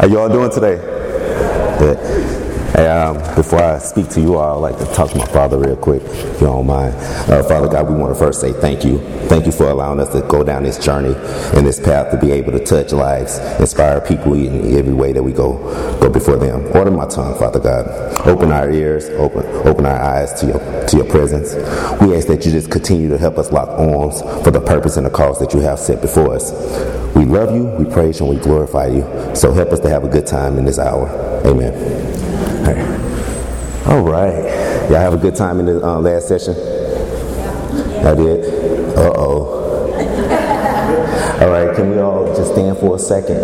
you all doing today? Good. Hey, before I speak to you all, I'd like to talk to my Father real quick, if you don't mind. Father God, we want to first say thank you. Thank you for allowing us to go down this journey and this path to be able to touch lives, inspire people in every way that we go before them. Order my tongue, Father God. Open our ears, open our eyes to your presence. We ask that you just continue to help us lock arms for the purpose and the cause that you have set before us. We love you, we praise you, and we glorify you. So help us to have a good time in this hour. Amen. All right. Y'all have a good time in the last session? I did? Uh-oh. All right, can we all just stand for a second?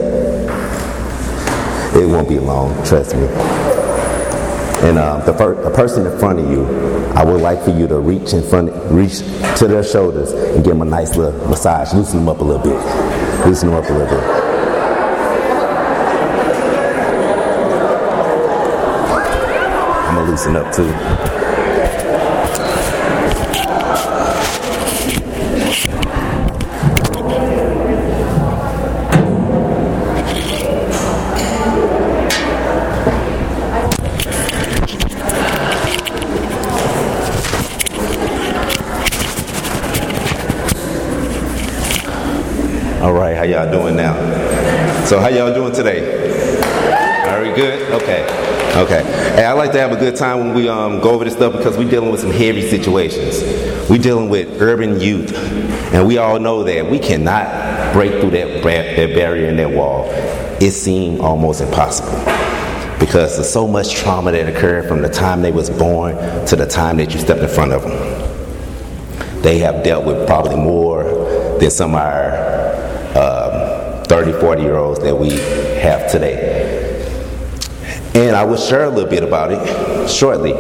It won't be long, trust me. And the person in front of you, I would like for you to reach to their shoulders and give them a nice little massage. Loosen them up a little bit. Loosen them up a little bit. I'm gonna loosen up too. All right, how y'all doing now? So how y'all doing today? Are we good? Okay. Hey, I like to have a good time when we go over this stuff because we're dealing with some heavy situations. We're dealing with urban youth, and we all know that we cannot break through that barrier and that wall. It seemed almost impossible because there's so much trauma that occurred from the time they was born to the time that you stepped in front of them. They have dealt with probably more than some of our 30, 40-year-olds that we have today. And I will share a little bit about it shortly.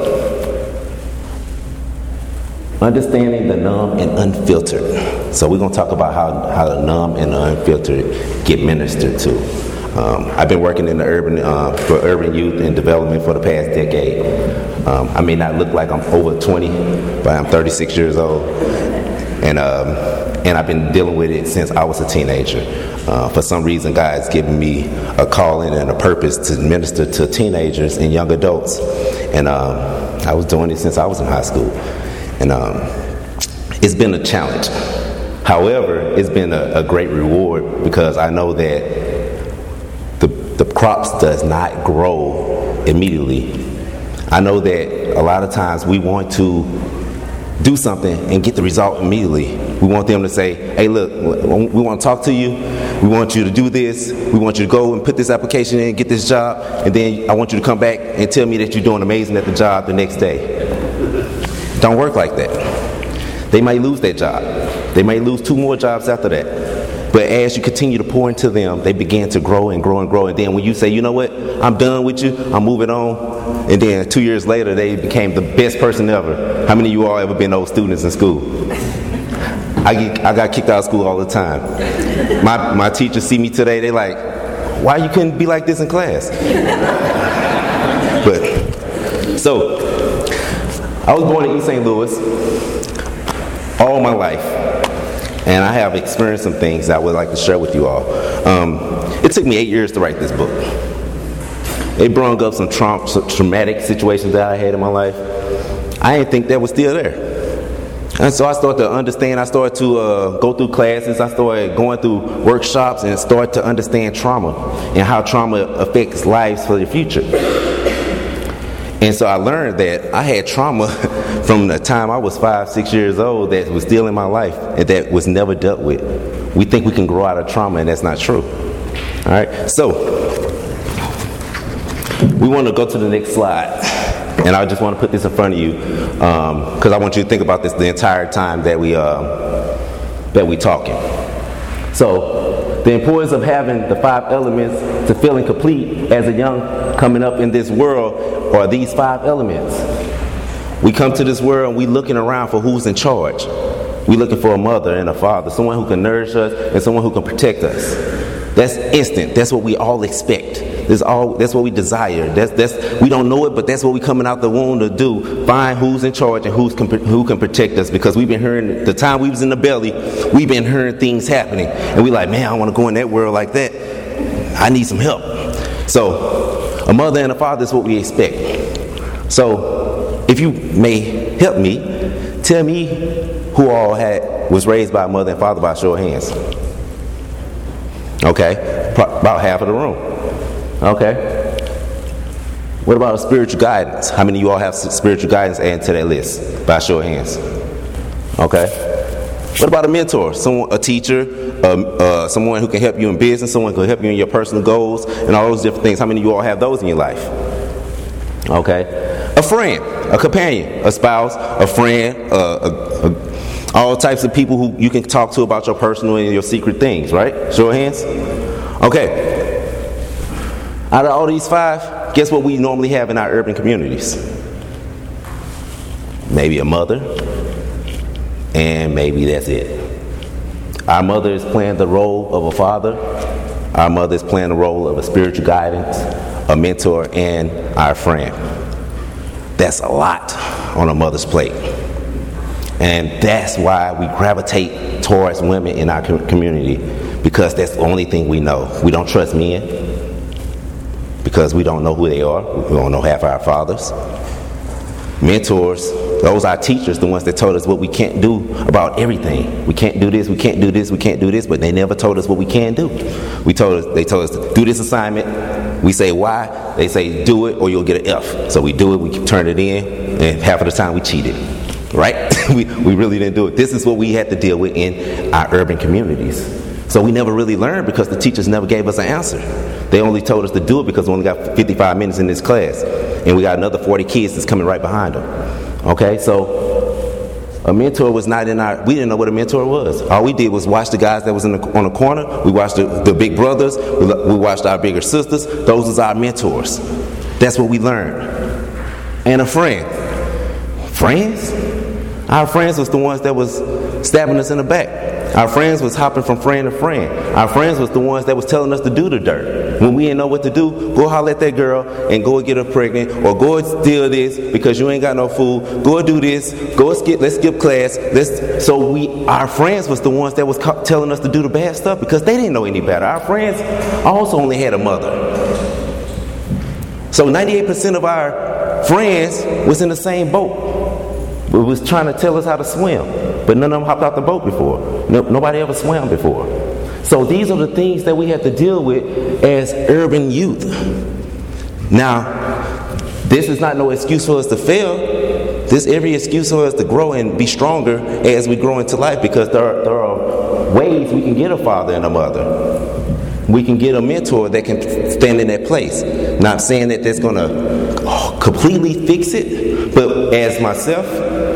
Understanding the numb and unfiltered. So we're going to talk about how the numb and the unfiltered get ministered to. I've been working in the for urban youth and development for the past decade. I may not look like I'm over 20, but I'm 36 years old. And I've been dealing with it since I was a teenager. For some reason, God's given me a calling and a purpose to minister to teenagers and young adults. And I was doing it since I was in high school. And it's been a challenge. However, it's been a great reward because I know that the crops does not grow immediately. I know that a lot of times we want to do something and get the result immediately. We want them to say, hey, look, we want to talk to you. We want you to do this. We want you to go and put this application in, get this job, and then I want you to come back and tell me that you're doing amazing at the job the next day. Don't work like that. They might lose that job. They might lose 2 more jobs after that. But as you continue to pour into them, they begin to grow and grow and grow. And then when you say, you know what, I'm done with you, I'm moving on. And then 2 years later, they became the best person ever. How many of you all ever been those students in school? I got kicked out of school all the time. My teachers see me today, they like, why you couldn't be like this in class? But, so, I was born in East St. Louis all my life. And I have experienced some things that I would like to share with you all. It took me 8 years to write this book. It brought up some traumatic situations that I had in my life. I didn't think that was still there. And so I started to understand. I started to go through classes. I started going through workshops and started to understand trauma and how trauma affects lives for the future. And so I learned that I had trauma from the time I was 5, 6 years old that was still in my life and that was never dealt with. We think we can grow out of trauma, and that's not true. All right, so we want to go to the next slide. And I just want to put this in front of you because I want you to think about this the entire time that we talking. So the importance of having the 5 elements to feeling complete as a young coming up in this world are these 5 elements. We come to this world and we looking around for who's in charge. We looking for a mother and a father, someone who can nourish us and someone who can protect us. That's instant. That's what we all expect. That's what we desire. We don't know it, but that's what we coming out the womb to do. Find who's in charge and who can protect us. Because we've been hearing, the time we was in the belly, we've been hearing things happening. And we like, man, I want to go in that world like that. I need some help. So a mother and a father is what we expect. So if you may help me, tell me who all was raised by a mother and father by a show of hands. Okay, about half of the room. Okay. What about spiritual guidance? How many of you all have spiritual guidance added to that list by a show of hands? Okay. What about a mentor? A teacher, someone who can help you in business, someone who can help you in your personal goals, and all those different things. How many of you all have those in your life? Okay. A friend, a companion, a spouse, a friend, all types of people who you can talk to about your personal and your secret things, right? Show of hands. Okay. Out of all these 5, guess what we normally have in our urban communities? Maybe a mother, and maybe that's it. Our mother is playing the role of a father. Our mother is playing the role of a spiritual guidance, a mentor, and our friend. That's a lot on a mother's plate. And that's why we gravitate towards women in our community, because that's the only thing we know. We don't trust men because we don't know who they are. We don't know half our fathers. Mentors, those are teachers, the ones that told us what we can't do about everything. We can't do this, we can't do this, we can't do this, but they never told us what we can do. They told us to do this assignment. We say why, they say do it or you'll get an F. So we do it, we turn it in, and half of the time we cheated. Right? we really didn't do it. This is what we had to deal with in our urban communities. So we never really learned because the teachers never gave us an answer. They only told us to do it because we only got 55 minutes in this class. And we got another 40 kids that's coming right behind them. Okay, so a mentor was not we didn't know what a mentor was. All we did was watch the guys that was on the corner. We watched the big brothers. We watched our bigger sisters. Those was our mentors. That's what we learned. And a friend. Friends? Our friends was the ones that was stabbing us in the back. Our friends was hopping from friend to friend. Our friends was the ones that was telling us to do the dirt. When we didn't know what to do, go holler at that girl and go and get her pregnant, or go and steal this because you ain't got no food. Go and do this. Let's skip class. Our friends was the ones that was telling us to do the bad stuff because they didn't know any better. Our friends also only had a mother. So 98% of our friends was in the same boat. It was trying to tell us how to swim, but none of them hopped out the boat before. Nobody ever swam before. So these are the things that we have to deal with as urban youth. Now, this is not no excuse for us to fail. This is every excuse for us to grow and be stronger as we grow into life, because there are ways we can get a father and a mother. We can get a mentor that can stand in that place. Not saying that that's going to completely fix it, but as myself,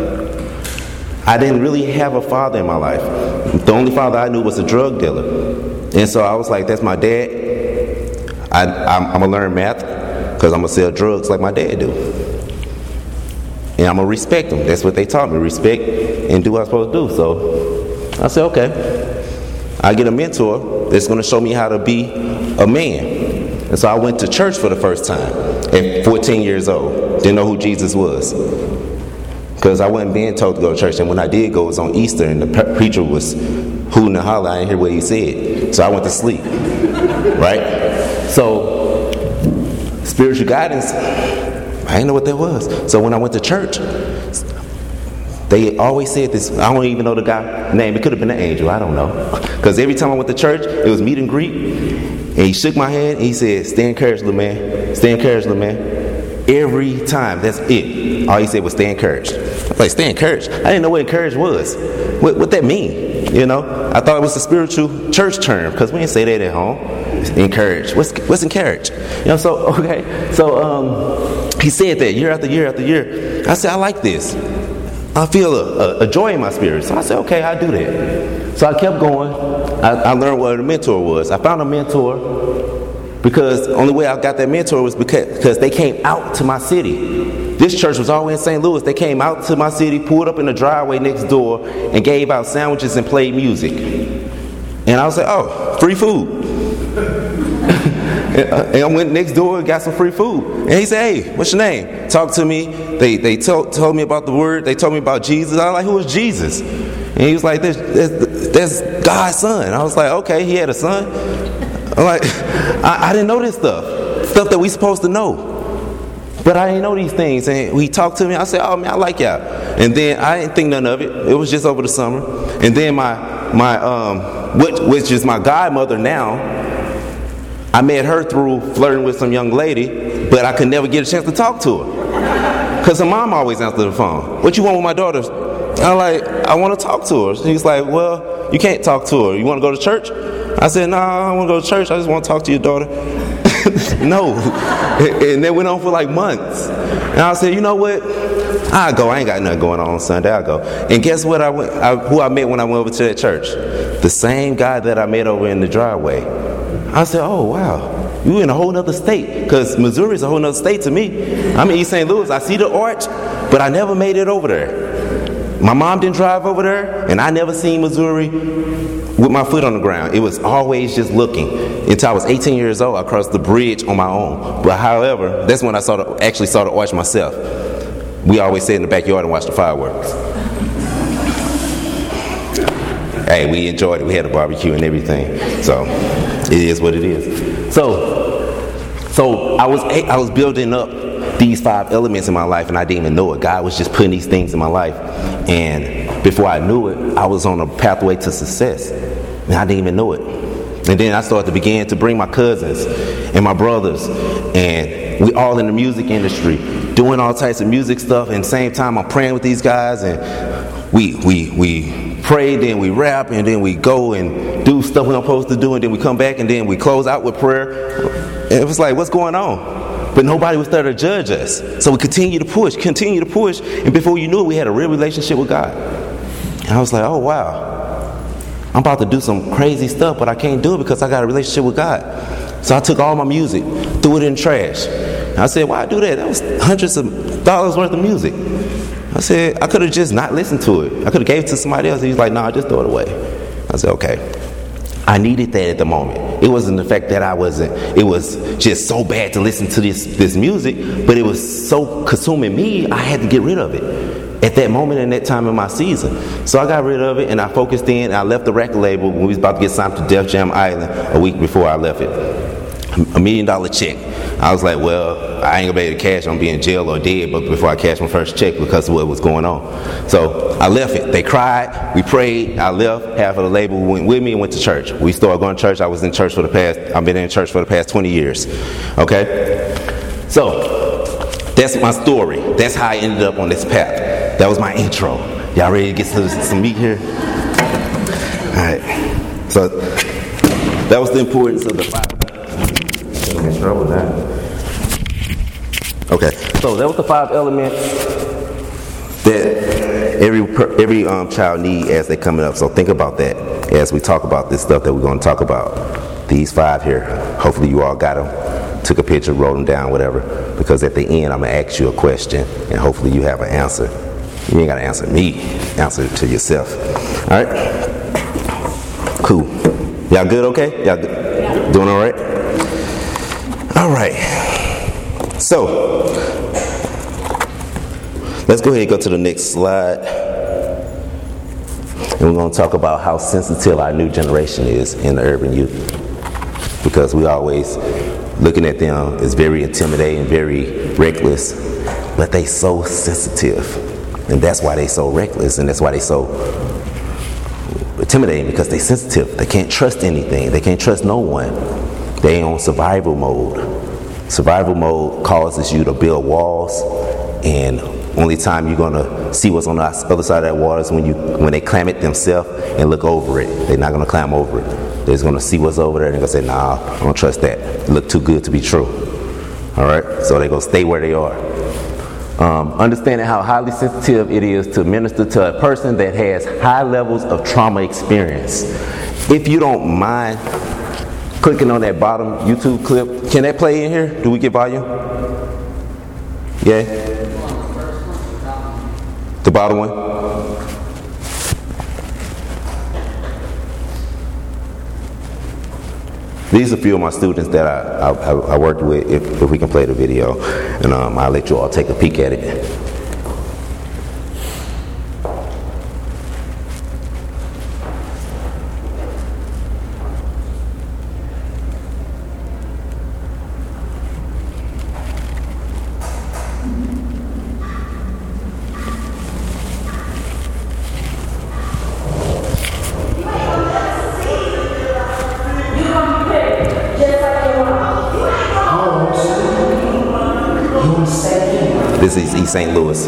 I didn't really have a father in my life. The only father I knew was a drug dealer. And so I was like, that's my dad. I'm going to learn math because I'm going to sell drugs like my dad do. And I'm going to respect them. That's what they taught me, respect and do what I'm supposed to do. So I said, okay, I get a mentor that's going to show me how to be a man. And so I went to church for the first time at 14 years old. Didn't know who Jesus was, because I wasn't being told to go to church. And when I did go, it was on Easter, and the preacher was hooting and hollering. I didn't hear what he said, so I went to sleep. Right? So spiritual guidance, I didn't know what that was. So when I went to church, they always said this. I don't even know the guy's name. It could have been an angel. I don't know. Because every time I went to church, it was meet and greet. And he shook my hand and he said, "Stay encouraged, little man. Stay encouraged, little man." Every time. That's it. All he said was, "Stay encouraged." I was like, "Stay encouraged?" I didn't know what encouraged was. What that mean? You know? I thought it was a spiritual church term, because we didn't say that at home. Encouraged. What's encouraged? You know, so, okay. So, he said that year after year after year. I said, I like this. I feel a joy in my spirit. So I said, okay, I'll do that. So I kept going. I learned what a mentor was. I found a mentor because the only way I got that mentor was because they came out to my city. This church was always in St. Louis. They came out to my city, pulled up in the driveway next door, and gave out sandwiches and played music. And I was like, oh, free food. And I went next door and got some free food. And he said, "Hey, what's your name?" Talked to me. They told me about the word. They told me about Jesus. I was like, "Who is Jesus?" And he was like, "That's God's son." I was like, "Okay, he had a son." I'm like, I didn't know this stuff. stuff that we supposed to know. But I didn't know these things, and he talked to me. I said, "Oh man, I like y'all." And then I didn't think none of it. It was just over the summer. And then which is my godmother now, I met her through flirting with some young lady, but I could never get a chance to talk to her because her mom always answered the phone. "What you want with my daughter?" I'm like, "I want to talk to her." She's like, "Well, you can't talk to her. You want to go to church?" I said, "No, I don't want to go to church. I just want to talk to your daughter." No. And that went on for like months. And I said, "You know what? I'll go. I ain't got nothing going on Sunday. I'll go." And guess what? Who I met when I went over to that church? The same guy that I met over in the driveway. I said, "Oh, wow. You in a whole other state." Because Missouri is a whole other state to me. I'm in East St. Louis. I see the arch, but I never made it over there. My mom didn't drive over there, and I never seen Missouri with my foot on the ground. It was always just looking. Until I was 18 years old, I crossed the bridge on my own. But however, that's when I actually saw the arch myself. We always sit in the backyard and watch the fireworks. Hey, we enjoyed it. We had a barbecue and everything. So it is what it is. So I was building up these 5 elements in my life, and I didn't even know it. God was just putting these things in my life, and before I knew it, I was on a pathway to success, and I didn't even know it. And then I started to begin to bring my cousins and my brothers, and we all in the music industry, doing all types of music stuff. And at the same time, I'm praying with these guys, and we pray, then we rap, and then we go and do stuff we're supposed to do, and then we come back, and then we close out with prayer. And it was like, what's going on? But nobody was there to judge us. So we continue to push. And before you knew it, we had a real relationship with God. And I was like, oh, wow. I'm about to do some crazy stuff, but I can't do it because I got a relationship with God. So I took all my music, threw it in the trash. And I said, why do that? That was hundreds of dollars worth of music. I said, I could have just not listened to it. I could have gave it to somebody else. He was like, nah, just throw it away. I said, okay. I needed that at the moment. It wasn't the fact that it was just so bad to listen to this music, but it was so consuming me, I had to get rid of it at that moment and that time in my season. So I got rid of it, and I focused in. I left the record label when we was about to get signed to Def Jam Island a week before I left it. $1 million check. I was like, well, I ain't gonna be able to cash on being in jail or dead, but before I cashed my first check because of what was going on. So I left it. They cried. We prayed. I left. Half of the label went with me and went to church. We started going to church. I've been in church for the past 20 years. Okay? So that's my story. That's how I ended up on this path. That was my intro. Y'all ready to get some meat here? All right. So that was the importance of the 5. In trouble now. Okay, so that was the 5 elements that every child need as they coming up. So think about that as we talk about this stuff that we're going to talk about. These 5 here. Hopefully you all got them. Took a picture, wrote them down, whatever. Because at the end I'm going to ask you a question, and hopefully you have an answer. You ain't got to answer me. Answer it to yourself. All right. Cool. Y'all good? Okay. Y'all good? Doing all right? All right, so let's go ahead and go to the next slide. And we're going to talk about how sensitive our new generation is in the urban youth. Because we always looking at them as very intimidating, very reckless, but they so sensitive. And that's why they so reckless, and that's why they so intimidating, because they sensitive. They can't trust anything. They can't trust no one. They on survival mode. Survival mode causes you to build walls, and only time you're gonna see what's on the other side of that wall is when they climb it themselves and look over it. They're not gonna climb over it. They're just gonna see what's over there and they're gonna say, nah, I don't trust that. It look too good to be true. All right, so they're gonna stay where they are. Understanding how highly sensitive it is to minister to a person that has high levels of trauma experience. If you don't mind clicking on that bottom YouTube clip. Can that play in here? Do we get volume? Yeah? The bottom one? These are a few of my students that I worked with, if we can play the video. And I'll let you all take a peek at it. This is East St. Louis.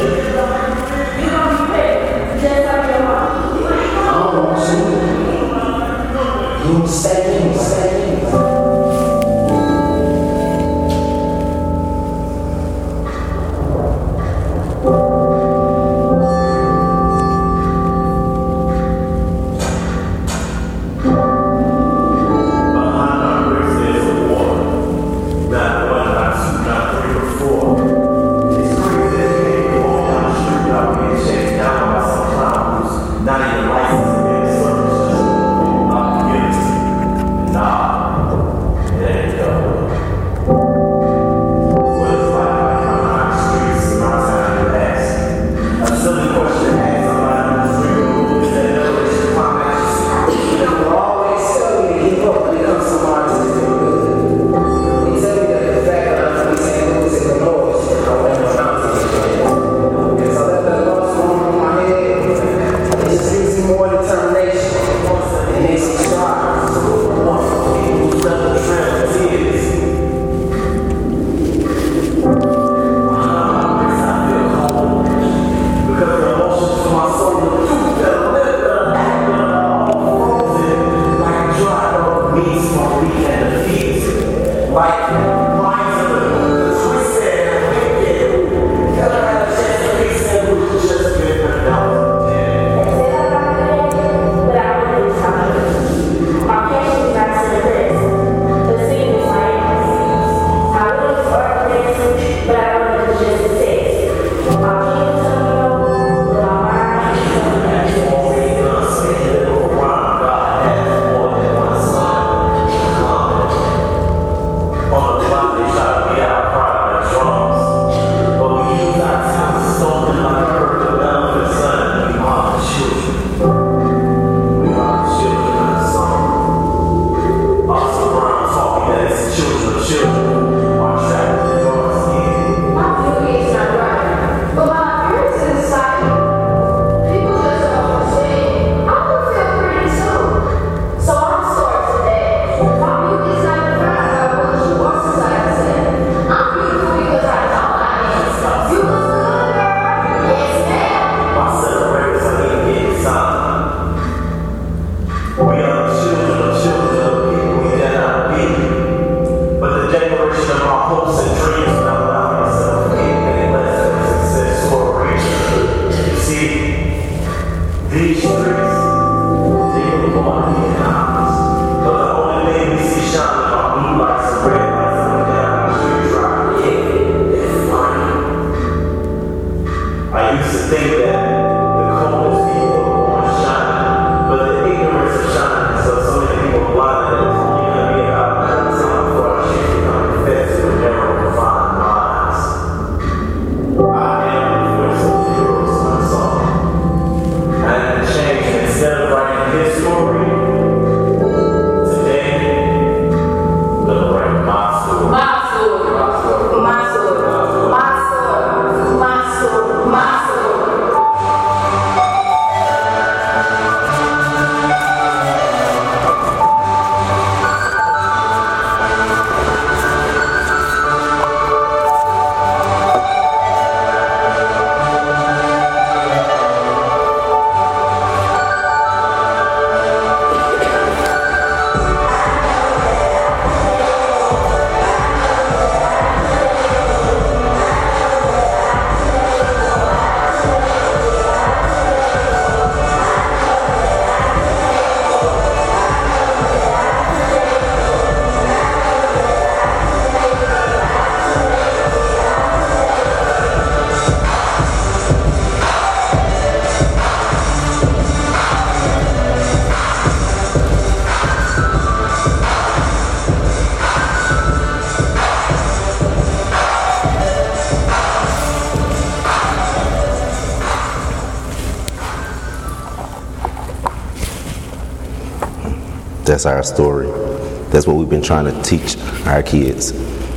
That's our story. That's what we've been trying to teach our kids.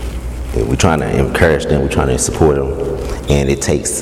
We're trying to encourage them. We're trying to support them. And it takes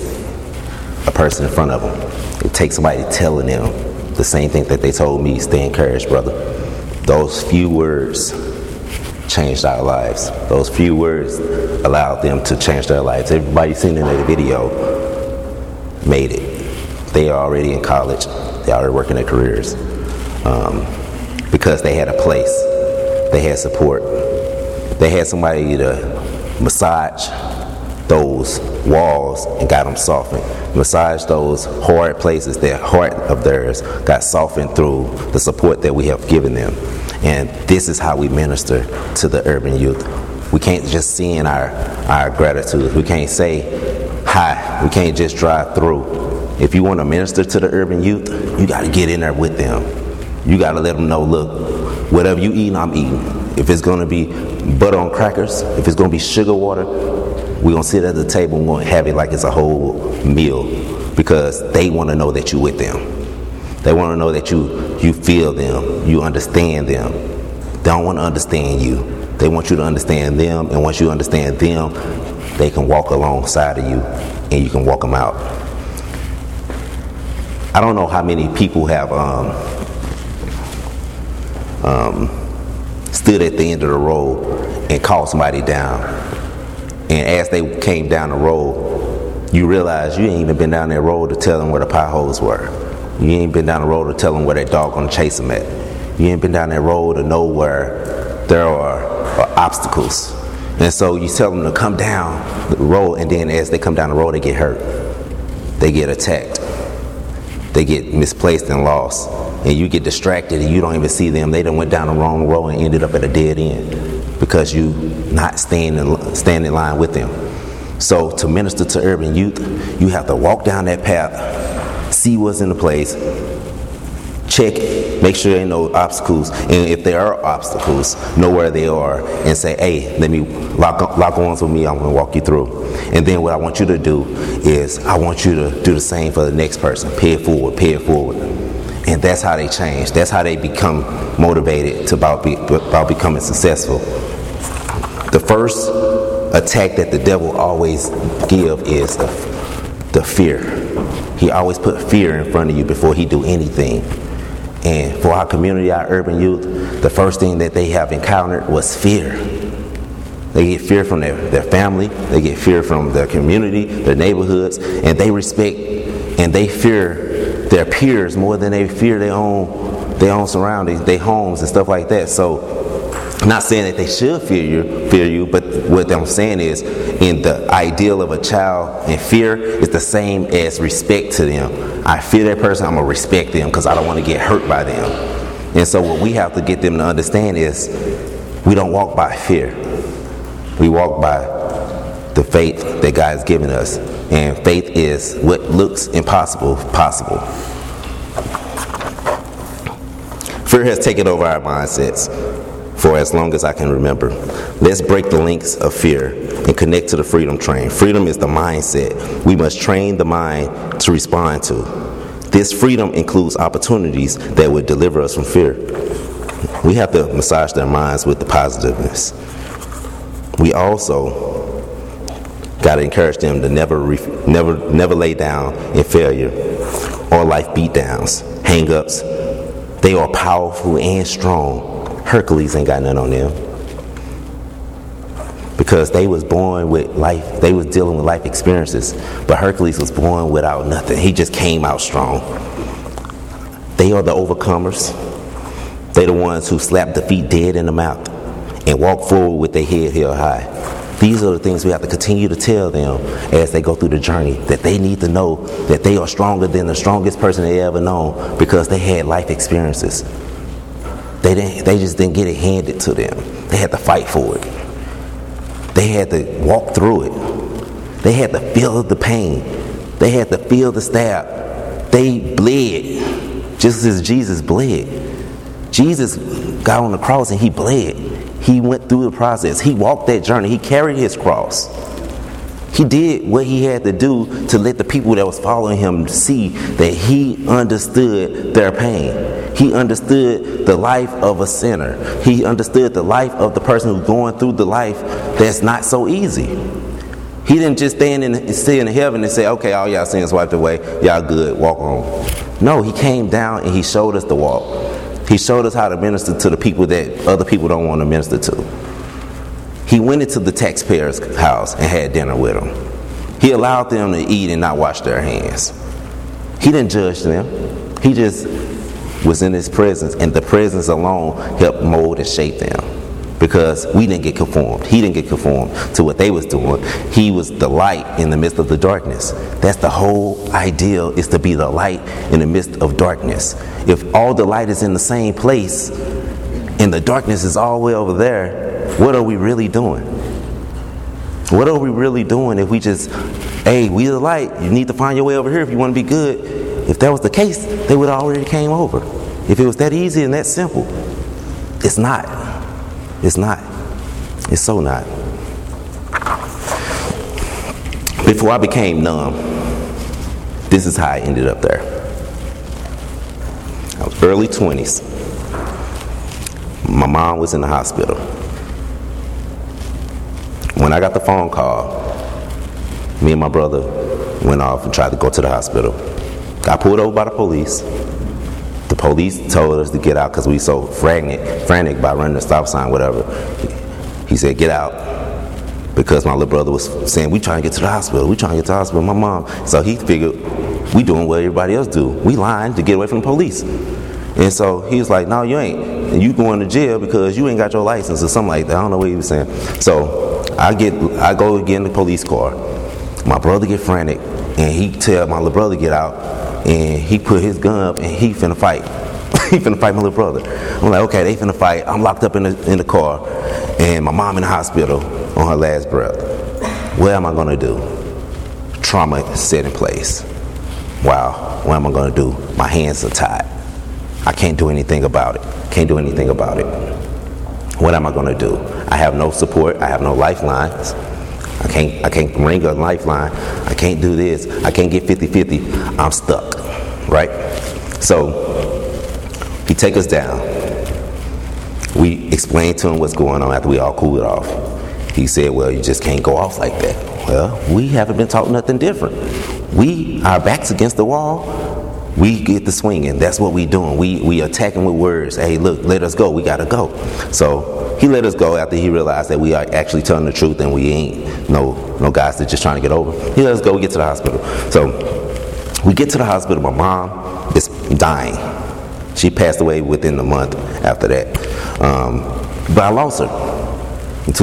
a person in front of them. It takes somebody telling them the same thing that they told me. Stay encouraged, brother. Those few words changed our lives. Those few words allowed them to change their lives. Everybody seen in the video made it. They are already in college. They already working their careers because they had a place. They had support. They had somebody to massage those walls and got them softened. Massage those hard places. Their heart of theirs got softened through the support that we have given them. And this is how we minister to the urban youth. We can't just send our gratitude. We can't say hi. We can't just drive through. If you want to minister to the urban youth, you got to get in there with them. You got to let them know, look, whatever you eat, I'm eating. If it's going to be butter on crackers, if it's going to be sugar water, we're going to sit at the table and we're going to have it like it's a whole meal, because they want to know that you're with them. They want to know that you feel them, you understand them. They don't want to understand you. They want you to understand them, and once you understand them, they can walk alongside of you and you can walk them out. I don't know how many people have stood at the end of the road and called somebody down. And as they came down the road, you realize you ain't even been down that road to tell them where the potholes were. You ain't been down the road to tell them where that dog gonna chase them at. You ain't been down that road to know where there are obstacles. And so you tell them to come down the road, and then as they come down the road, they get hurt. They get attacked. They get misplaced and lost. And you get distracted and you don't even see them. They done went down the wrong road and ended up at a dead end because you not stand in line with them. So to minister to urban youth, you have to walk down that path, see what's in the place, check it, make sure there ain't no obstacles, and if there are obstacles, know where they are and say, hey, let me lock arms with me, I'm going to walk you through. And then what I want you to do is I want you to do the same for the next person. Pay it forward. And that's how they change. That's how they become motivated to about becoming successful. The first attack that the devil always give is the fear. He always put fear in front of you before he do anything. And for our community, our urban youth, the first thing that they have encountered was fear. They get fear from their family, they get fear from their community, their neighborhoods, and they respect and they fear their peers more than they fear their own surroundings, their homes and stuff like that. So I'm not saying that they should fear you, but what I'm saying is, in the ideal of a child, and fear is the same as respect to them. I fear that person, I'm going to respect them because I don't want to get hurt by them. And so what we have to get them to understand is we don't walk by fear. We walk by the faith that God has given us. And faith is what looks impossible possible. Fear has taken over our mindsets for as long as I can remember. Let's break the links of fear and connect to the freedom train. Freedom is the mindset we must train the mind to respond to. This freedom includes opportunities that would deliver us from fear. We have to massage their minds with the positiveness. We also got to encourage them to never lay down in failure or life beatdowns, hang-ups. They are powerful and strong. Hercules ain't got nothing on them because they was born with life. They was dealing with life experiences, but Hercules was born without nothing. He just came out strong. They are the overcomers. They the ones who slap defeat dead in the mouth and walk forward with their head held high. These are the things we have to continue to tell them as they go through the journey, that they need to know that they are stronger than the strongest person they ever known because they had life experiences. They just didn't get it handed to them. They had to fight for it. They had to walk through it. They had to feel the pain. They had to feel the stab. They bled just as Jesus bled. Jesus got on the cross and he bled. He went through the process. He walked that journey. He carried his cross. He did what he had to do to let the people that was following him see that he understood their pain. He understood the life of a sinner. He understood the life of the person who's going through the life that's not so easy. He didn't just stand in heaven and say, okay, all y'all sins wiped away. Y'all good, walk on. No, he came down and he showed us the walk. He showed us how to minister to the people that other people don't want to minister to. He went into the taxpayer's house and had dinner with them. He allowed them to eat and not wash their hands. He didn't judge them. He just was in his presence, and the presence alone helped mold and shape them. Because we didn't get conformed. He didn't get conformed to what they was doing. He was the light in the midst of the darkness. That's the whole ideal, is to be the light in the midst of darkness. If all the light is in the same place and the darkness is all the way over there, what are we really doing? What are we really doing if we just, hey, we the light, you need to find your way over here if you want to be good? If that was the case, they would have already came over. If it was that easy and that simple. It's not. It's not. It's so not. Before I became numb, this is how I ended up there. I was early 20s. My mom was in the hospital. When I got the phone call, me and my brother went off and tried to go to the hospital. Got pulled over by the police. The police told us to get out because we so frantic by running the stop sign, whatever. He said, get out. Because my little brother was saying, we trying to get to the hospital. We trying to get to the hospital. My mom. So he figured, we doing what everybody else do. We lying to get away from the police. And so he was like, no, you ain't. And you going to jail because you ain't got your license or something like that. I don't know what he was saying. So I go get in the police car. My brother get frantic. And he tell my little brother get out. And he put his gun up and he finna fight. He finna fight my little brother. I'm like, okay, they finna fight. I'm locked up in the car. And my mom in the hospital on her last breath. What am I gonna do? Trauma is set in place. Wow, what am I gonna do? My hands are tied. I can't do anything about it. Can't do anything about it. What am I gonna do? I have no support. I have no lifelines. I can't ring a lifeline. I can't do this. I can't get 50-50. I'm stuck, right? So he take us down. We explained to him what's going on after we all cooled off. He said, well, you just can't go off like that. Well, we haven't been taught nothing different. Our backs against the wall, we get the swinging. That's what we doing. We attacking with words. Hey, look, let us go. We got to go. So he let us go after he realized that we are actually telling the truth and we ain't no guys that just trying to get over. He let us go. We get to the hospital. So we get to the hospital. My mom is dying. She passed away within a month after that. But I lost her in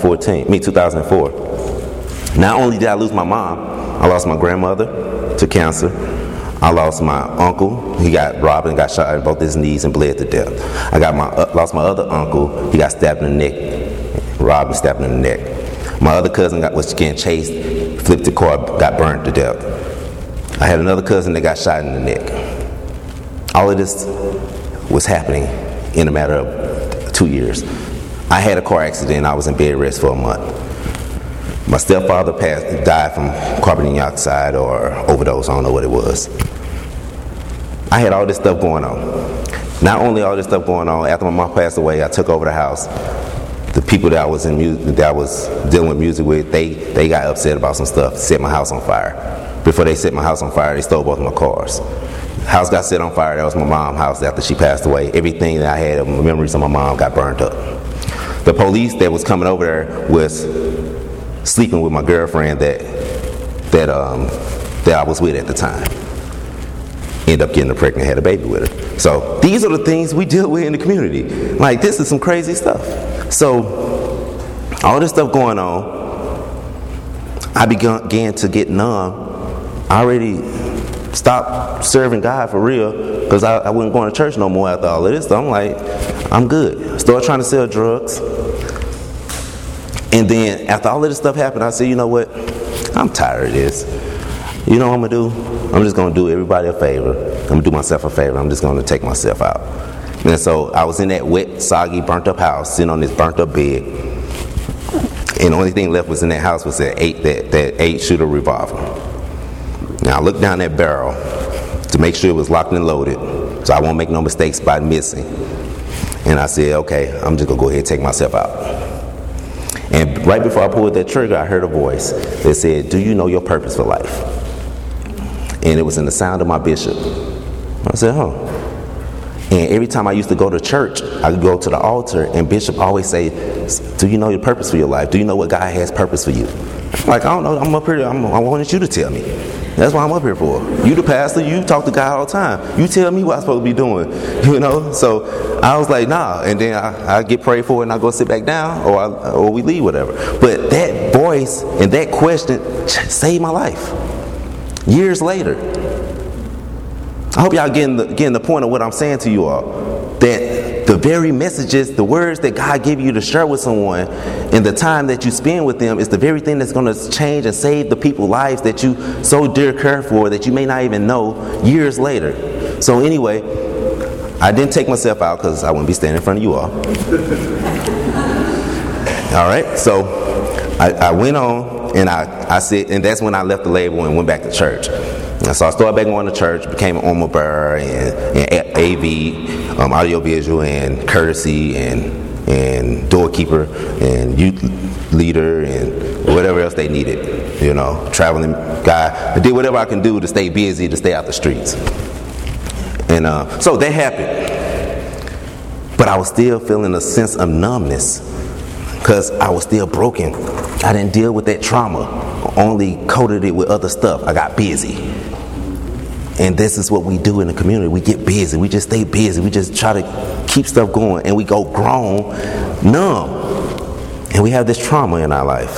2004. Not only did I lose my mom, I lost my grandmother to cancer. I lost my uncle. He got robbed and got shot in both his knees and bled to death. I lost my other uncle. He got stabbed in the neck, robbed and stabbed in the neck. My other cousin was getting chased, flipped the car, got burned to death. I had another cousin that got shot in the neck. All of this was happening in a matter of 2 years. I had a car accident. I was in bed rest for a month. My stepfather died from carbon dioxide or overdose. I don't know what it was. I had all this stuff going on. Not only all this stuff going on, after my mom passed away, I took over the house. The people that I was dealing with music with, they got upset about some stuff, set my house on fire. Before they set my house on fire, they stole both of my cars. House got set on fire. That was my mom's house after she passed away. Everything that I had of memories of my mom got burned up. The police that was coming over there was sleeping with my girlfriend that I was with at the time. Ended up getting her pregnant, had a baby with her. So these are the things we deal with in the community. Like, this is some crazy stuff. So all this stuff going on, I began to get numb. I already stopped serving God for real because I wasn't going to church no more after all of this. So I'm like, I'm good. I started trying to sell drugs. And then after all of this stuff happened, I said, you know what? I'm tired of this. You know what I'm going to do? I'm just going to do everybody a favor. I'm going to do myself a favor. I'm just going to take myself out. And so I was in that wet, soggy, burnt up house, sitting on this burnt up bed. And the only thing left was in that house was that 8-shooter revolver. Now I looked down that barrel to make sure it was locked and loaded so I won't make no mistakes by missing. And I said, okay, I'm just going to go ahead and take myself out. And right before I pulled that trigger, I heard a voice that said, do you know your purpose for life? And it was in the sound of my bishop. I said, And every time I used to go to church, I would go to the altar, and Bishop always say, do you know your purpose for your life? Do you know what God has purpose for you? Like, I don't know. I'm up here. I wanted you to tell me. That's what I'm up here for. You the pastor. You talk to God all the time. You tell me what I'm supposed to be doing. So I was like, nah. And then I get prayed for, and I go sit back down, or we leave, whatever. But that voice and that question saved my life. Years later. I hope y'all getting the point of what I'm saying to you all. That the very messages, the words that God gave you to share with someone, and the time that you spend with them is the very thing that's going to change and save the people's lives that you so dear care for, that you may not even know years later. So anyway, I didn't take myself out because I wouldn't be standing in front of you all. All right, so I went on, and I said, and that's when I left the label and went back to church. And so I started back going to church, became an armor bearer and AV, audiovisual, and courtesy, and doorkeeper, and youth leader, and whatever else they needed. Traveling guy. I did whatever I can do to stay busy, to stay out the streets. And so that happened. But I was still feeling a sense of numbness because I was still broken. I didn't deal with that trauma, only coated it with other stuff. I got busy. And this is what we do in the community. We get busy. We just stay busy. We just try to keep stuff going. And we go grown, numb. And we have this trauma in our life.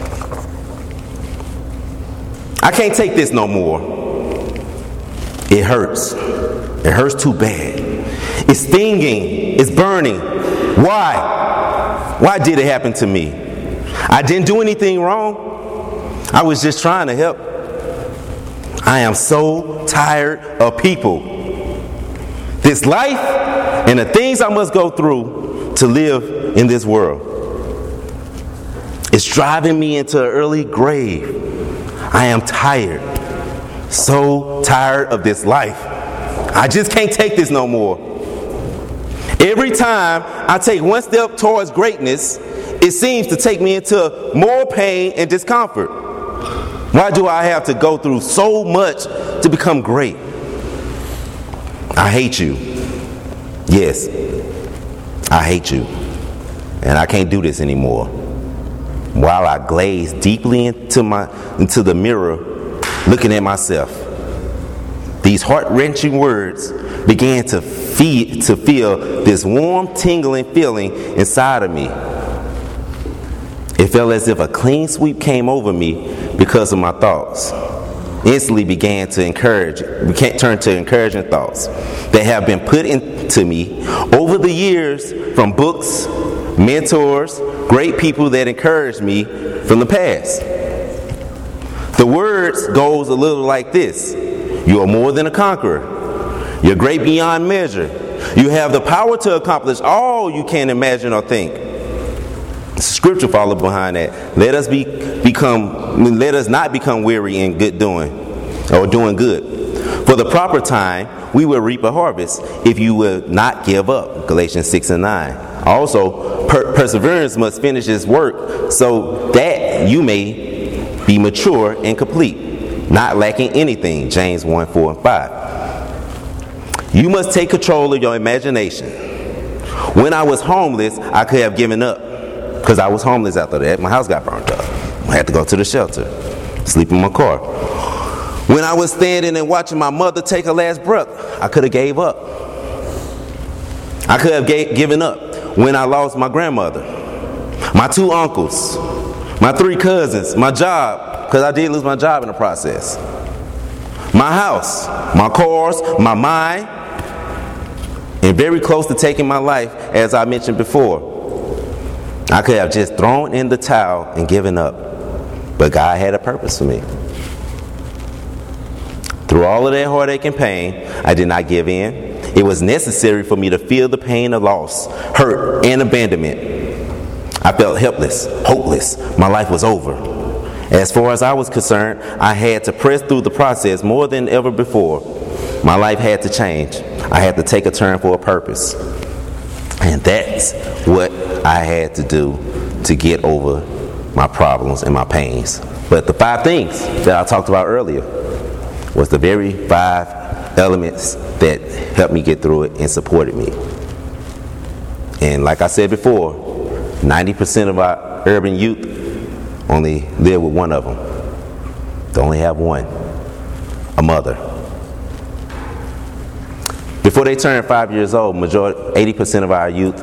I can't take this no more. It hurts. It hurts too bad. It's stinging. It's burning. Why? Why did it happen to me? I didn't do anything wrong. I was just trying to help. I am so tired of people. This life and the things I must go through to live in this world. It's driving me into an early grave. I am tired. So tired of this life. I just can't take this no more. Every time I take one step towards greatness, it seems to take me into more pain and discomfort. Why do I have to go through so much to become great? I hate you. Yes, I hate you. And I can't do this anymore. While I glaze deeply into the mirror, looking at myself, these heart-wrenching words began to feel this warm, tingling feeling inside of me. It felt as if a clean sweep came over me because of my thoughts. Instantly began to turn to encouraging thoughts that have been put into me over the years from books, mentors, great people that encouraged me from the past. The words goes a little like this: you are more than a conqueror. You're great beyond measure. You have the power to accomplish all you can imagine or think. Scripture follow behind that. Let us not become weary in good doing, or doing good. For the proper time, we will reap a harvest if you will not give up. Galatians 6 and 9. Also, perseverance must finish its work so that you may be mature and complete, not lacking anything. James 1, 4 and 5. You must take control of your imagination. When I was homeless, I could have given up. Because I was homeless after that. My house got burnt up. I had to go to the shelter, sleep in my car. When I was standing and watching my mother take her last breath, I could have gave up. I could have given up when I lost my grandmother, my 2 uncles, my 3 cousins, my job, because I did lose my job in the process, my house, my cars, my mind, and very close to taking my life, as I mentioned before. I could have just thrown in the towel and given up. But God had a purpose for me. Through all of that heartache and pain, I did not give in. It was necessary for me to feel the pain of loss, hurt, and abandonment. I felt helpless, hopeless. My life was over. As far as I was concerned, I had to press through the process more than ever before. My life had to change. I had to take a turn for a purpose. And that's what I had to do to get over my problems and my pains. But the 5 things that I talked about earlier was the very 5 elements that helped me get through it and supported me. And like I said before, 90% of our urban youth only live with one of them. They only have one, a mother. Before they turn 5 years old, 80% of our youth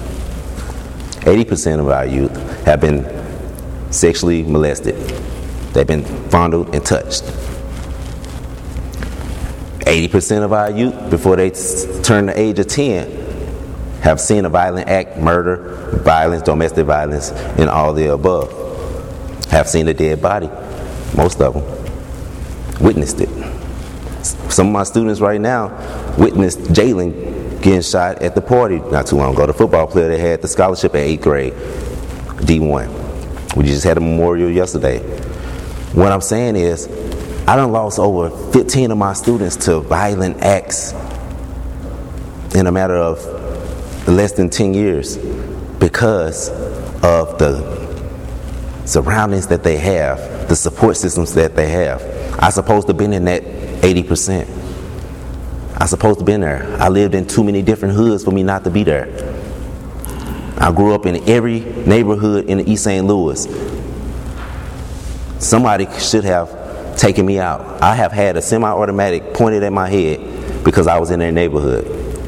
have been sexually molested. They've been fondled and touched. 80% of our youth, before they turn the age of 10, have seen a violent act, murder, violence, domestic violence, and all the above. Have seen a dead body, most of them. Witnessed it. Some of my students right now witnessed Jalen getting shot at the party not too long ago. The football player that had the scholarship at 8th grade, D1. We just had a memorial yesterday. What I'm saying is, I done lost over 15 of my students to violent acts in a matter of less than 10 years because of the surroundings that they have, the support systems that they have. I supposed to have been in that 80%. I supposed to have been there. I lived in too many different hoods for me not to be there. I grew up in every neighborhood in East St. Louis. Somebody should have taken me out. I have had a semi-automatic pointed at my head because I was in their neighborhood.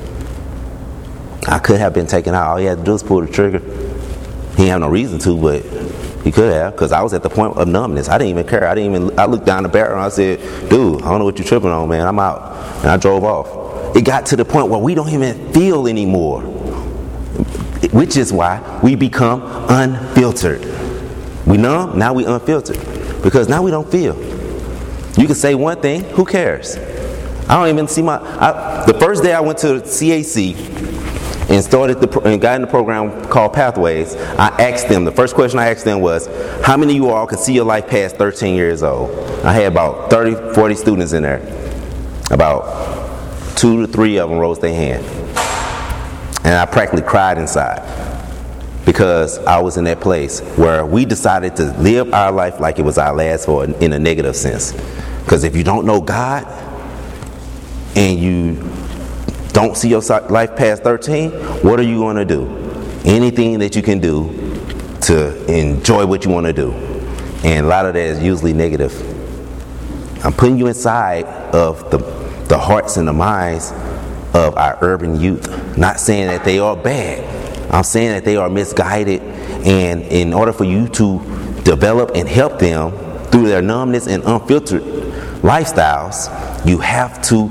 I could have been taken out. All he had to do was pull the trigger. He didn't have no reason to, but he could have, because I was at the point of numbness. I didn't even care. I looked down the barrel and I said, dude, I don't know what you're tripping on, man. I'm out. And I drove off. It got to the point where we don't even feel anymore, which is why we become unfiltered. We numb, now we unfiltered, because now we don't feel. You can say one thing, who cares? I don't even see the first day I went to CAC and got in the program called Pathways, I asked them, the first question I asked them was, how many of you all can see your life past 13 years old? I had about 30, 40 students in there. About 2 to 3 of them raised their hand. And I practically cried inside because I was in that place where we decided to live our life like it was our last, or in a negative sense. Because if you don't know God and you don't see your life past 13, what are you going to do? Anything that you can do to enjoy what you want to do. And a lot of that is usually negative. I'm putting you inside of the hearts and the minds of our urban youth. Not saying that they are bad. I'm saying that they are misguided. And in order for you to develop and help them through their numbness and unfiltered lifestyles, you have to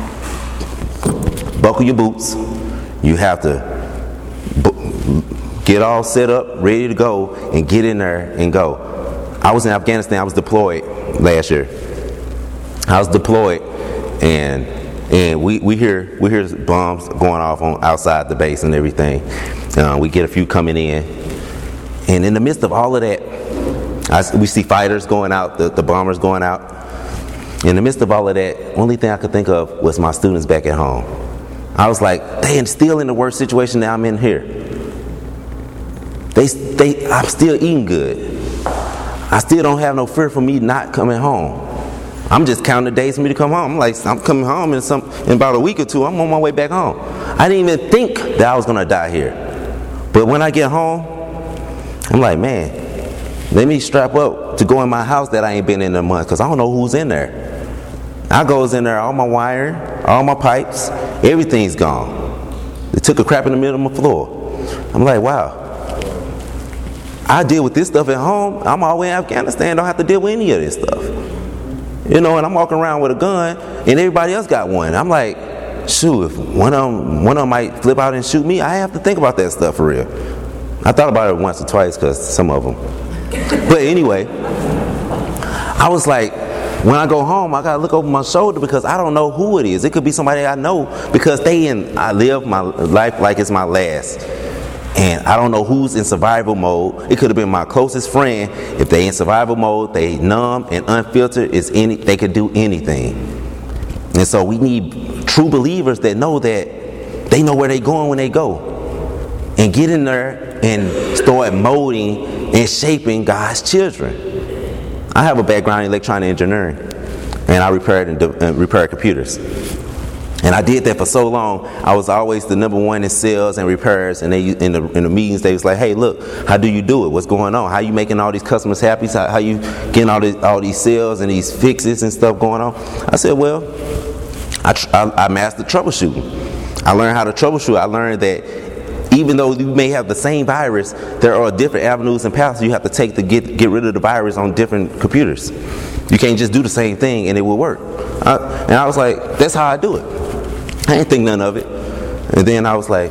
buckle your boots. You have to get all set up, ready to go, and get in there and go. I was in Afghanistan. I was deployed last year. I was deployed, and we hear bombs going off on outside the base and everything. We get a few coming in, and in the midst of all of that, we see fighters going out, the bombers going out. In the midst of all of that, only thing I could think of was my students back at home. I was like, they are still in the worst situation that I'm in here. I'm still eating good. I still don't have no fear for me not coming home. I'm just counting the days for me to come home. I'm like, I'm coming home in about a week or two. I'm on my way back home. I didn't even think that I was going to die here. But when I get home, I'm like, man, let me strap up to go in my house that I ain't been in a month, because I don't know who's in there. I goes in there, all my wiring, all my pipes, everything's gone. They took a crap in the middle of my floor. I'm like, wow. I deal with this stuff at home. I'm all the way in Afghanistan, don't have to deal with any of this stuff. You know, and I'm walking around with a gun, and everybody else got one. I'm like, shoot, if one of them might flip out and shoot me, I have to think about that stuff for real. I thought about it once or twice, because some of them. But anyway, I was like, when I go home, I gotta look over my shoulder, because I don't know who it is. It could be somebody I know, because I live my life like it's my last. And I don't know who's in survival mode. It could have been my closest friend. If they in survival mode, they numb and unfiltered, they could do anything. And so we need true believers that know that they know where they're going when they go. And get in there and start molding and shaping God's children. I have a background in electronic engineering. and I repaired and repaired computers. And I did that for so long. I was always the number one in sales and repairs. And they in the meetings, they was like, "Hey, look, how do you do it? What's going on? How you making all these customers happy? How you getting all these sales and these fixes and stuff going on?" I said, "Well, I mastered troubleshooting. I learned how to troubleshoot. I learned that even though you may have the same virus, there are different avenues and paths you have to take to get rid of the virus on different computers. You can't just do the same thing and it will work." And I was like, "That's how I do it." I didn't think none of it. And then I was like,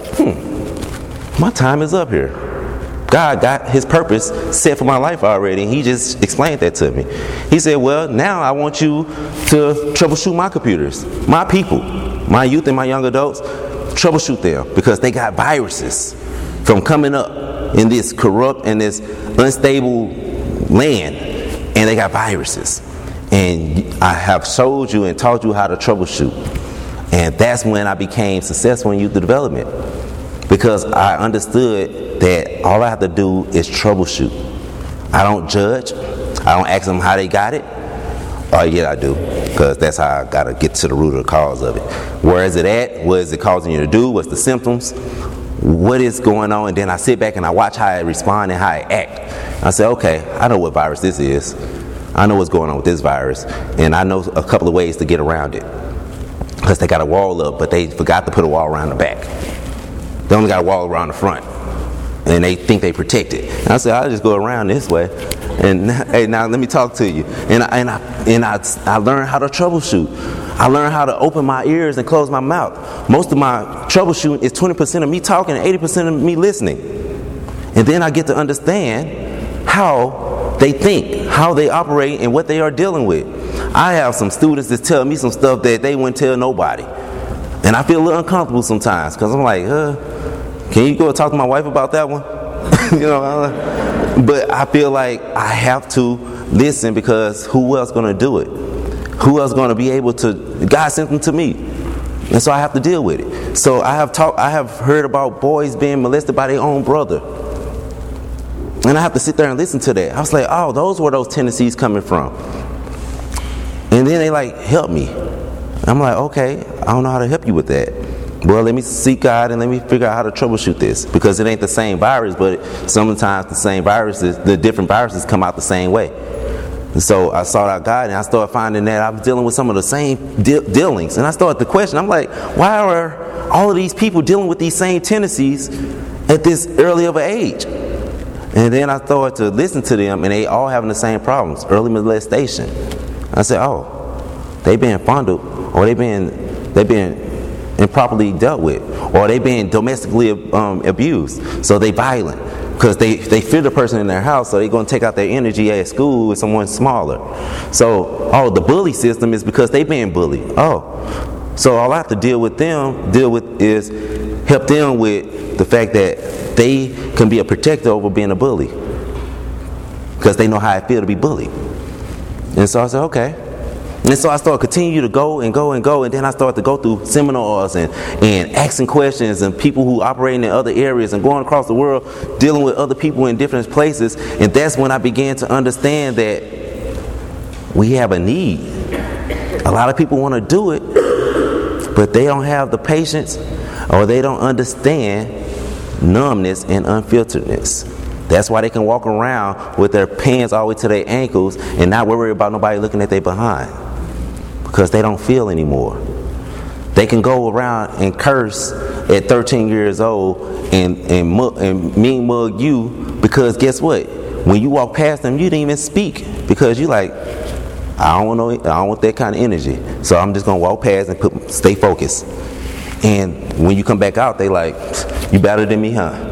my time is up here. God got his purpose set for my life already, and he just explained that to me. He said, "Well, now I want you to troubleshoot my computers, my people, my youth and my young adults. Troubleshoot them because they got viruses from coming up in this corrupt and this unstable land, and they got viruses. And I have showed you and taught you how to troubleshoot." And that's when I became successful in youth development, because I understood that all I have to do is troubleshoot. I don't judge. I don't ask them how they got it. Oh, yeah, I do, because that's how I got to get to the root of the cause of it. Where is it at? What is it causing you to do? What's the symptoms? What is going on? And then I sit back and I watch how I respond and how I act. I say, okay, I know what virus this is. I know what's going on with this virus. And I know a couple of ways to get around it. Because they got a wall up, but they forgot to put a wall around the back. They only got a wall around the front, and they think they protect it. And I said, I'll just go around this way, and hey, now let me talk to you. And I learned how to troubleshoot. I learned how to open my ears and close my mouth. Most of my troubleshooting is 20% of me talking and 80% of me listening. And then I get to understand how they think, how they operate, and what they are dealing with. I have some students that tell me some stuff that they wouldn't tell nobody. And I feel a little uncomfortable sometimes, because I'm like, can you go talk to my wife about that one? But I feel like I have to listen, because who else going to do it? Who else going to be able to? God sent them to me. And so I have to deal with it. So I have heard about boys being molested by their own brother. And I have to sit there and listen to that. I was like, oh, those were those tendencies coming from. And then they like, help me. I'm like, okay, I don't know how to help you with that. Well, let me seek God and let me figure out how to troubleshoot this, because it ain't the same virus, but sometimes the same viruses, the different viruses come out the same way. And so I sought out God, and I started finding that I was dealing with some of the same dealings. And I started to question, I'm like, why are all of these people dealing with these same tendencies at this early of an age? And then I started to listen to them, and they all having the same problems, early molestation. I said, oh, they being fondled, or they being improperly dealt with, or they being domestically abused. So they violent, because they fear the person in their house, so they're going to take out their energy at school with someone smaller. So, the bully system is because they being bullied. So all I have to deal with is help them with the fact that they can be a protector over being a bully, because they know how it feels to be bullied. And so I said, okay. And so I started continue to go, and then I started to go through seminars and asking questions, and people who operate in other areas, and going across the world dealing with other people in different places. And that's when I began to understand that we have a need. A lot of people want to do it, but they don't have the patience, or they don't understand numbness and unfilteredness. That's why they can walk around with their pants all the way to their ankles and not worry about nobody looking at their behind, because they don't feel anymore. They can go around and curse at 13 years old and mean mug you, because guess what? When you walk past them, you didn't even speak, because you like, I don't want that kind of energy. So I'm just gonna walk past and stay focused. And when you come back out, they like, you better than me, huh?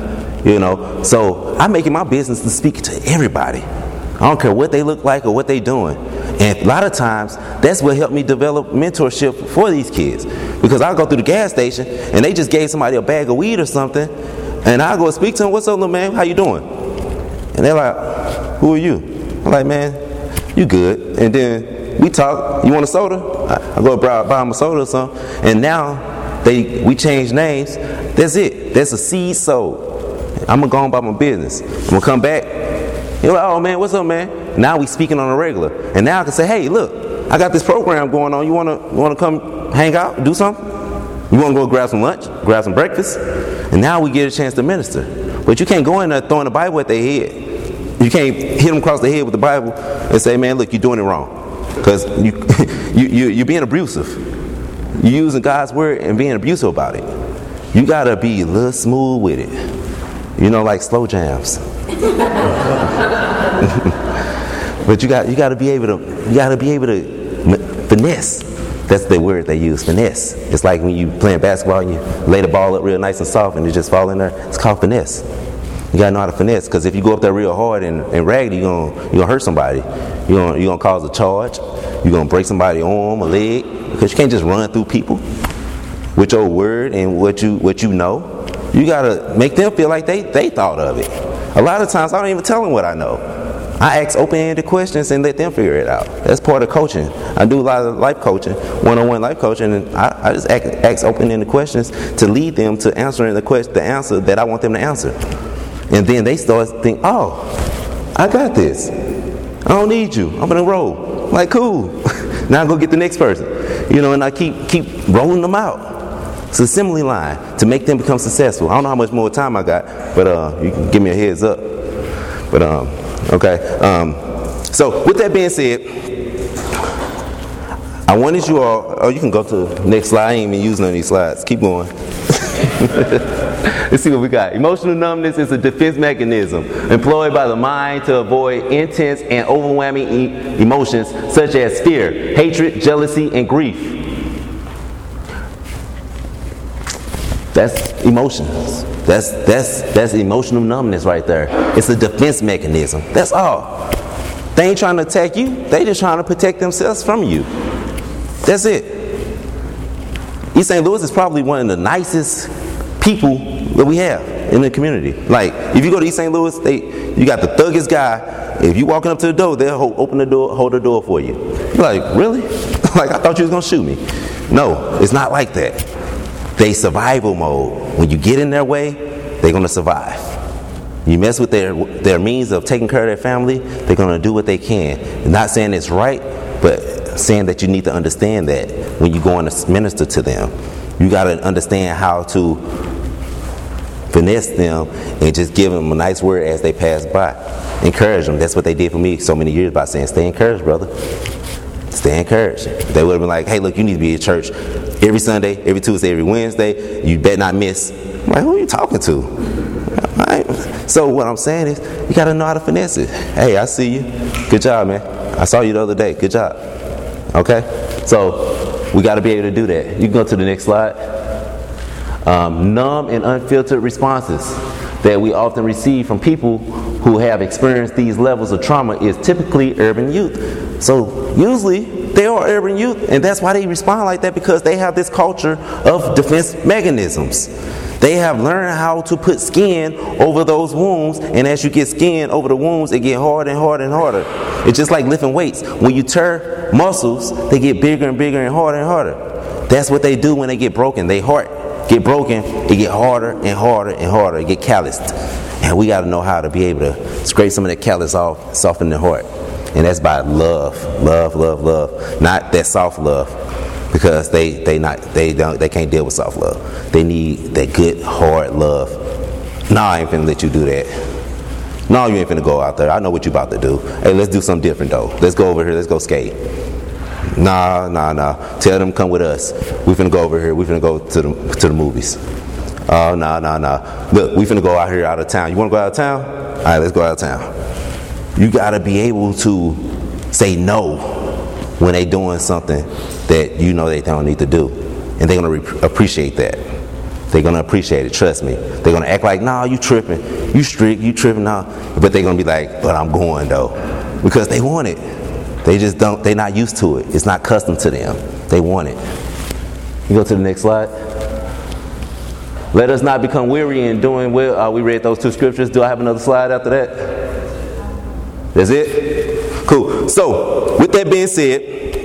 So I make it my business to speak to everybody. I don't care what they look like or what they doing. And a lot of times, that's what helped me develop mentorship for these kids. Because I'll go through the gas station, and they just gave somebody a bag of weed or something, and I'll go speak to them, what's up, little man, how you doing? And they're like, who are you? I'm like, man, you good. And then we talk, you want a soda? I go buy them a soda or something. And now, we change names. That's it. That's a seed sold. I'm going to go on about my business. I'm going to come back. You're like, oh, man, what's up, man? Now we speaking on a regular. And now I can say, hey, look, I got this program going on. You wanna come hang out, do something? You wanna go grab some lunch, grab some breakfast? And now we get a chance to minister. But you can't go in there throwing the Bible at their head. You can't hit them across the head with the Bible and say, man, look, you're doing it wrong. Because you're being abusive. You're using God's word and being abusive about it. You got to be a little smooth with it. You know, like slow jams. But you got to be able to finesse. That's the word they use, finesse. It's like when you playing basketball and you lay the ball up real nice and soft and it just fall in there. It's called finesse. You gotta know how to finesse, because if you go up there real hard and raggedy, you're gonna hurt somebody. You're gonna cause a charge. You're gonna break somebody's arm or leg, because you can't just run through people with your word and what you know. You gotta make them feel like they thought of it. A lot of times I don't even tell them what I know. I ask open-ended questions and let them figure it out. That's part of coaching. I do a lot of life coaching, one-on-one life coaching, and I just ask open-ended questions to lead them to answering the answer that I want them to answer. And then they start to think, oh, I got this. I don't need you. I'm going to roll. I'm like, cool. Now I go get the next person. And I keep rolling them out. It's a simile line to make them become successful. I don't know how much more time I got, but you can give me a heads up. But okay. So with that being said, I wanted you all. Oh, you can go to the next slide. I ain't even using none of these slides. Keep going. Let's see what we got. Emotional numbness is a defense mechanism employed by the mind to avoid intense and overwhelming emotions such as fear, hatred, jealousy, and grief. That's emotions. That's emotional numbness right there. It's a defense mechanism. That's all. They ain't trying to attack you. They just trying to protect themselves from you. That's it. East St. Louis is probably one of the nicest people that we have in the community. Like, if you go to East St. Louis, you got the thuggest guy. If you walking up to the door, they'll open the door, hold the door for you. You're like, really? Like, I thought you was gonna shoot me. No, it's not like that. They survival mode. When you get in their way, they're gonna survive. You mess with their means of taking care of their family, they're gonna do what they can. I'm not saying it's right, but saying that you need to understand that when you go in to minister to them. You got to understand how to finesse them and just give them a nice word as they pass by. Encourage them. That's what they did for me so many years by saying, stay encouraged, brother. Stay encouraged. They would have been like, hey, look, you need to be at church every Sunday, every Tuesday, every Wednesday. You better not miss. I'm like, who are you talking to? Right. So what I'm saying is, you got to know how to finesse it. Hey, I see you. Good job, man. I saw you the other day. Good job. Okay? So we got to be able to do that. You can go to the next slide. Numb and unfiltered responses that we often receive from people who have experienced these levels of trauma is typically urban youth. So usually they are urban youth, and that's why they respond like that, because they have this culture of defense mechanisms. They have learned how to put skin over those wounds, and as you get skin over the wounds, it get harder and harder and harder. It's just like lifting weights. When you tear muscles, they get bigger and bigger and harder and harder. That's what they do when they get broken. They heart get broken, it get harder and harder and harder. It get calloused. And we got to know how to be able to scrape some of that callus off, soften the heart. And that's by love. Not that soft love, because they can't deal with soft love. They need that good hard love. No, I ain't finna let you do that. No, you ain't finna go out there. I know what you about to do. Hey, let's do something different though. Let's go over here. Let's go skate. Nah. Tell them come with us. We finna go over here. We finna go to the movies. Oh, nah. Look, we finna go out here out of town. You wanna go out of town? All right, let's go out of town. You gotta be able to say no when they doing something that you know they don't need to do, and they're gonna appreciate that. They're gonna appreciate it. Trust me. They're gonna act like, nah, you tripping, you strict, you tripping now, but they're gonna be like, but I'm going though, because they want it. They just don't. They're not used to it. It's not custom to them. They want it. You go to the next slide. Let us not become weary in doing well. We read those two scriptures. Do I have another slide after that? That's it? Cool. So, with that being said,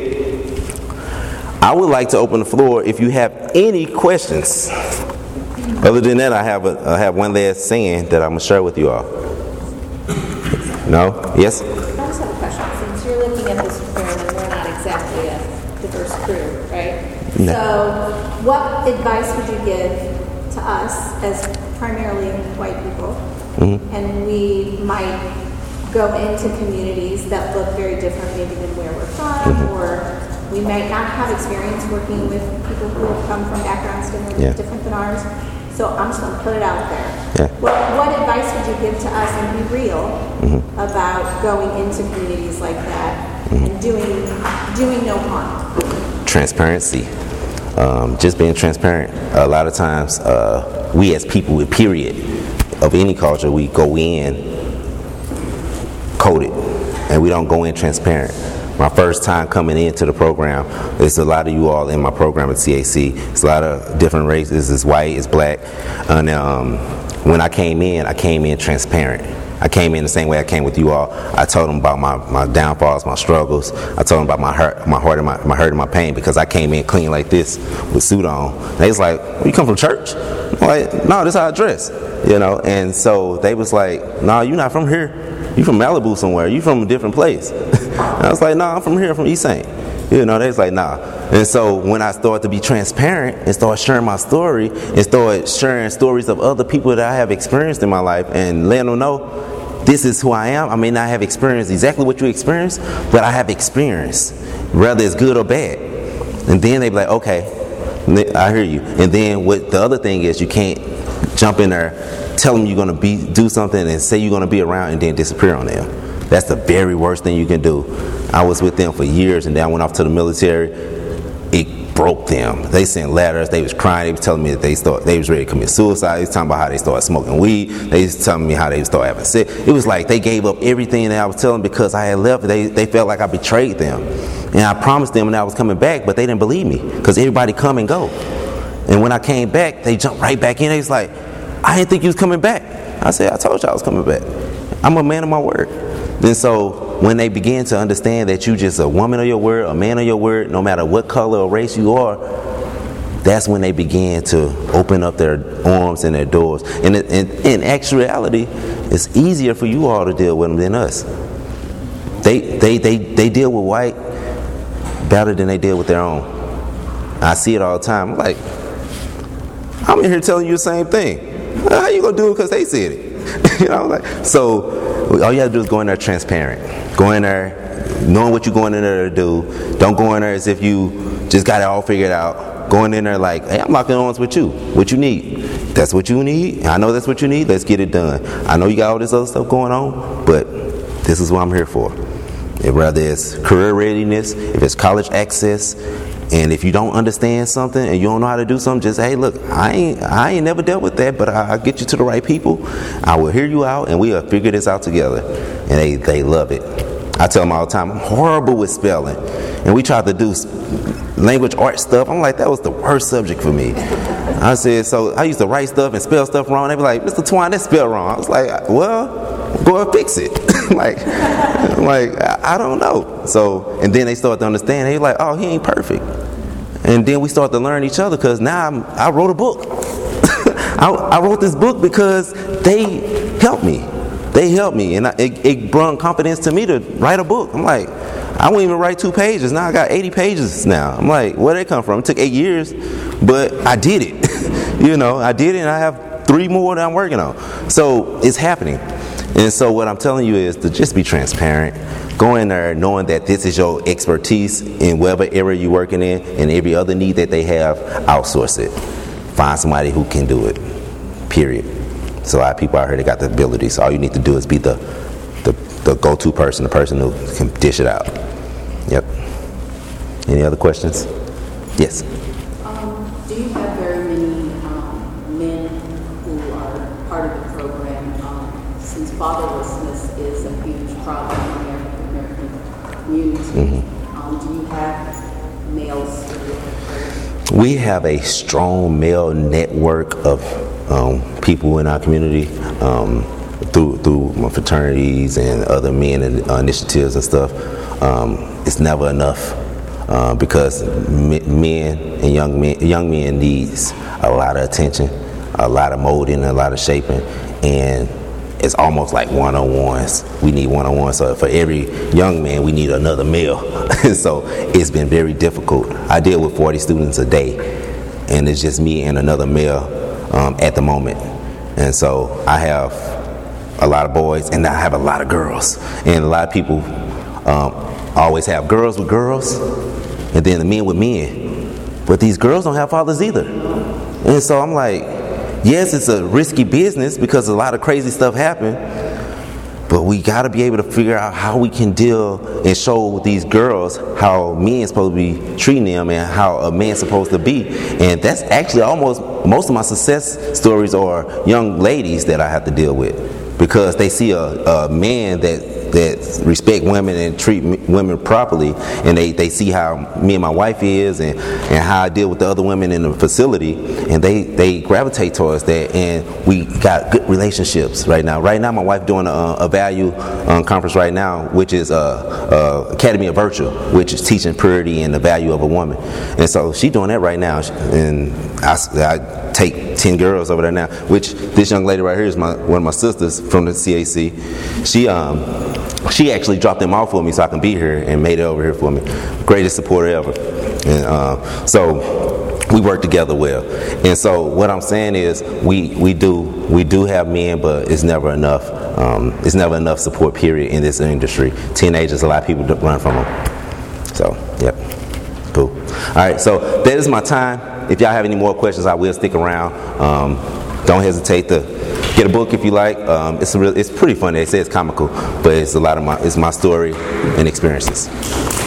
I would like to open the floor if you have any questions. Other than that, I have one last saying that I'm going to share with you all. No? Yes? I just have a question. Since you're looking at this fairly, we're not exactly a diverse crew, right? No. So what advice would you give to us as primarily white people? And we might go into communities that look very different maybe than where we're from, or we might not have experience working with people who have come from backgrounds different than ours. So I'm just going to put it out there. Yeah. What advice would you give to us, and be real about going into communities like that and doing no harm? Transparency. Just being transparent. A lot of times, we as people with period of any culture, we go in coded, and we don't go in transparent. My first time coming into the program, there's a lot of you all in my program at CAC. It's a lot of different races. It's white, it's black. And when I came in transparent. I came in the same way I came with you all. I told them about my downfalls, my struggles. I told them about my hurt and my pain, because I came in clean like this with suit on. They was like, "You come from church?" I'm like, "No, this is how I dress." And so they was like, "No, you're not from here. You from Malibu somewhere. You from a different place." I was like, "No, I'm from here. I'm from East St." They was like, "Nah." And so when I started to be transparent and start sharing my story and start sharing stories of other people that I have experienced in my life and letting them know, this is who I am. I may not have experienced exactly what you experienced, but I have experience, whether it's good or bad. And then they be like, "Okay, I hear you." And then what the other thing is, you can't jump in there, tell them you're going to do something and say you're going to be around and then disappear on them. That's the very worst thing you can do. I was with them for years, and then I went off to the military. It broke them. They sent letters. They was crying. They was telling me that they was ready to commit suicide. They was talking about how they started smoking weed. They was telling me how they started having sex. It was like they gave up everything that I was telling them because I had left. They felt like I betrayed them. And I promised them that I was coming back, but they didn't believe me because everybody come and go. And when I came back, they jumped right back in. They was like, "I didn't think you was coming back." I said, "I told you I was coming back. I'm a man of my word." And so when they begin to understand that you just a woman of your word, a man of your word, no matter what color or race you are, that's when they begin to open up their arms and their doors. And in actuality, it's easier for you all to deal with them than us. They deal with white better than they deal with their own. I see it all the time. I'm like, I'm in here telling you the same thing. How you gonna do it because they said it? So all you have to do is go in there transparent. Go in there knowing what you're going in there to do. Don't go in there as if you just got it all figured out. Going in there like, "Hey, I'm locking arms with you. What you need? That's what you need. I know that's what you need. Let's get it done. I know you got all this other stuff going on, but this is what I'm here for." Whether it's career readiness, if it's college access, and if you don't understand something and you don't know how to do something, just, "Hey, look, I ain't never dealt with that, but I'll get you to the right people. I will hear you out, and we'll figure this out together." And they love it. I tell them all the time, I'm horrible with spelling. And we tried to do language art stuff. I'm like, that was the worst subject for me. I said, so I used to write stuff and spell stuff wrong. They be like, "Mr. Twine, that's spelled wrong." I was like, "Well, go and fix it." like I don't know. So, and then they start to understand. They like, "Oh, he ain't perfect." And then we start to learn each other, because now I wrote a book. I wrote this book because they helped me. They helped me, and it brought confidence to me to write a book. I'm like, I wouldn't even write 2 pages. Now I got 80 pages now. I'm like, where did it come from? It took 8 years, but I did it. I did it, and I have 3 more that I'm working on. So it's happening. And so what I'm telling you is to just be transparent. Go in there knowing that this is your expertise in whatever area you're working in, and every other need that they have, outsource it. Find somebody who can do it, period. So a lot of people out here, they got the ability. So all you need to do is be the go-to person, the person who can dish it out. Yep. Any other questions? Yes. Do you have very many men who are part of the program? Since fatherlessness is a huge problem in the African American community, do you have males? We have a strong male network of people in our community through my fraternities and other men and initiatives and stuff. It's never enough because men and young men needs a lot of attention, a lot of molding, a lot of shaping, and it's almost like one-on-ones. We need one-on-ones. So for every young man, we need another male. So it's been very difficult. I deal with 40 students a day, and it's just me and another male at the moment. And so I have a lot of boys, and I have a lot of girls. And a lot of people always have girls with girls, and then the men with men. But these girls don't have fathers either. And so I'm like, yes, it's a risky business because a lot of crazy stuff happen, but we got to be able to figure out how we can deal and show these girls how men supposed to be treating them and how a man's supposed to be. And that's actually almost most of my success stories are young ladies that I have to deal with, because they see a man that respect women and treat women properly, and they see how me and my wife is and how I deal with the other women in the facility, and they gravitate towards that, and we got good relationships right now. Right now my wife doing a value conference right now, which is Academy of Virtue, which is teaching purity and the value of a woman. And so she's doing that right now, and I take 10 girls over there now, which this young lady right here is one of my sisters from the CAC. She actually dropped them off for me so I can be here and made it over here for me. Greatest supporter ever. And so we work together well. And so what I'm saying is we do have men, but it's never enough. It's never enough support, period, in this industry. Teenagers, a lot of people run from them. So, yep. Cool. All right, so that is my time. If y'all have any more questions, I will stick around. Don't hesitate to get a book if you like. It's pretty funny. They say it's comical, but it's my story and experiences.